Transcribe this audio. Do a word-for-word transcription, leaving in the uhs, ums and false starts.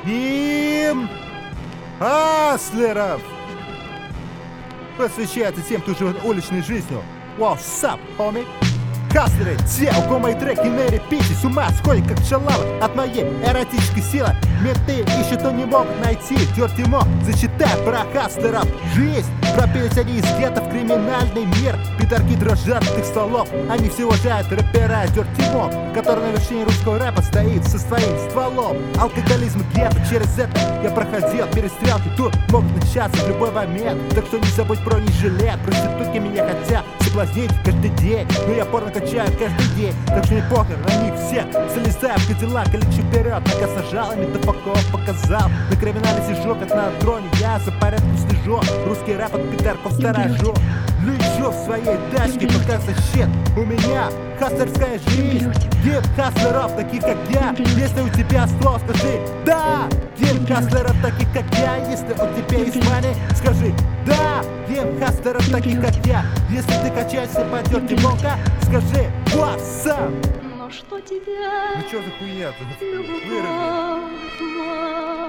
Гимн хаслеров посвящается тем, кто живет уличной жизнью. What's up, homie? Хаслеры, те, у кого мои треки на репите, с ума сходят, как шалава от моей эротической силы. Менты ищут, но не могут найти. Дёртимо, зачитай про хаслеров жизнь. Пропились они из гетто в криминальный мир. Пидорки дрожат от их стволов. Они все уважают рэпера Дёртимо, который на вершине русского рэпа стоит со своим стволом. Алкоголизм гетто, через это я проходил. Перестрелки тут могут начаться в любой момент. Так что не забудь про нежилет. Проститутки меня хотят соблазнить каждый день, но я порно качаю каждый день. Так что не похер на них всех. Залезаю в Кадиллак и лечу вперед. Пока сажал, метафаков показал. На криминале сижу, как на троне. Я за порядком слежу. Русский рэп от пидорков сторожу. Лечу в своей тачке, пока защит. У меня хаслерская жизнь. Гимн хаслеров, таких как я. Если у тебя ствол, скажи да. Гимн хаслеров, таких как я. Если у тебя есть мани, скажи да. Гимн хаслеров, таких как я. Если ты качаешься по Дёртимо-ка, скажи what's up. Но что тебя Ну чё за хуйня-то? любовь моя